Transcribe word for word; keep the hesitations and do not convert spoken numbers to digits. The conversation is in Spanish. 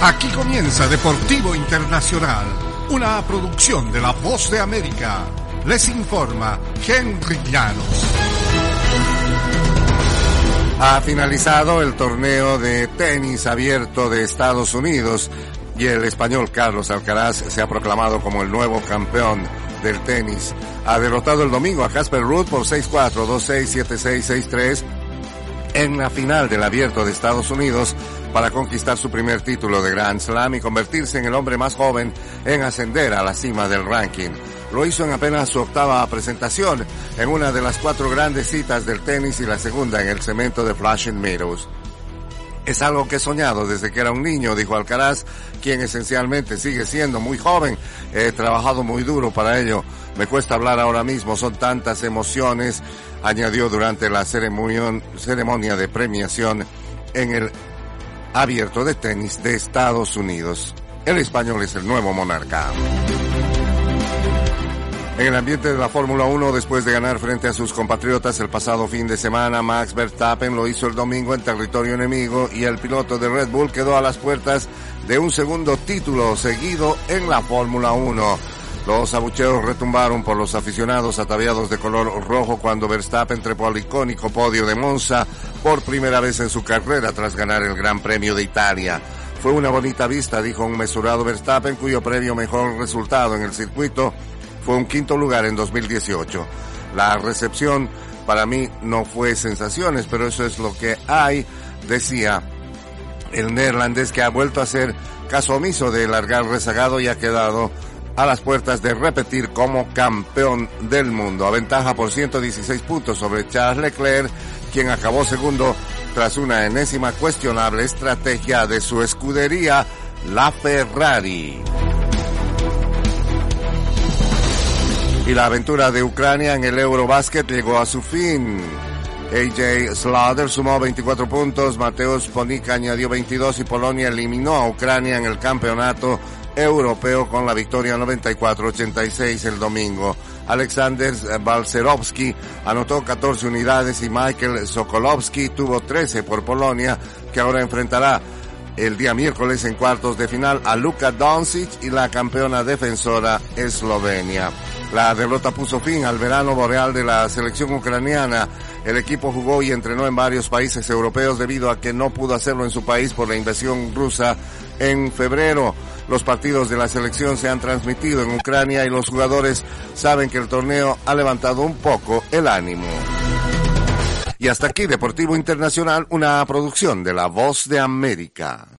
Aquí comienza Deportivo Internacional, una producción de La Voz de América. Les informa Henry Llanos. Ha finalizado el torneo de tenis abierto de Estados Unidos y el español Carlos Alcaraz se ha proclamado como el nuevo campeón del tenis. Ha derrotado el domingo a Casper Ruud por seis cuatro, dos seis, siete seis, seis tres en la final del abierto de Estados Unidos para conquistar su primer título de Grand Slam y convertirse en el hombre más joven en ascender a la cima del ranking. Lo hizo en apenas su octava presentación en una de las cuatro grandes citas del tenis y la segunda en el cemento de Flushing Meadows. Es algo que he soñado desde que era un niño, dijo Alcaraz, quien esencialmente sigue siendo muy joven. He trabajado muy duro para ello. Me cuesta hablar ahora mismo, son tantas emociones, añadió durante la ceremonia, ceremonia de premiación en el abierto de tenis de Estados Unidos. El español es el nuevo monarca. En el ambiente de la Fórmula uno, después de ganar frente a sus compatriotas el pasado fin de semana, Max Verstappen lo hizo el domingo en territorio enemigo y el piloto de Red Bull quedó a las puertas de un segundo título seguido en la Fórmula uno. Los abucheos retumbaron por los aficionados ataviados de color rojo cuando Verstappen trepó al icónico podio de Monza por primera vez en su carrera tras ganar el Gran Premio de Italia. Fue una bonita vista, dijo un mesurado Verstappen, cuyo previo mejor resultado en el circuito fue un quinto lugar en dos mil dieciocho. La recepción para mí no fue sensaciones, pero eso es lo que hay, decía el neerlandés, que ha vuelto a ser caso omiso de largar rezagado y ha quedado a las puertas de repetir como campeón del mundo. Aventaja por ciento dieciséis puntos sobre Charles Leclerc, quien acabó segundo tras una enésima cuestionable estrategia de su escudería, la Ferrari. Y la aventura de Ucrania en el Eurobasket llegó a su fin. A J Slaughter sumó veinticuatro puntos, Mateusz Ponika añadió veintidós y Polonia eliminó a Ucrania en el campeonato europeo con la victoria noventa y cuatro a ochenta y seis el domingo. Alexander Balcerowski anotó catorce unidades y Michael Sokolowski tuvo trece por Polonia, que ahora enfrentará el día miércoles en cuartos de final a Luka Doncic y la campeona defensora Eslovenia. La derrota puso fin al verano boreal de la selección ucraniana. El equipo jugó y entrenó en varios países europeos debido a que no pudo hacerlo en su país por la invasión rusa en febrero. Los partidos de la selección se han transmitido en Ucrania y los jugadores saben que el torneo ha levantado un poco el ánimo. Y hasta aquí Deportivo Internacional, una producción de La Voz de América.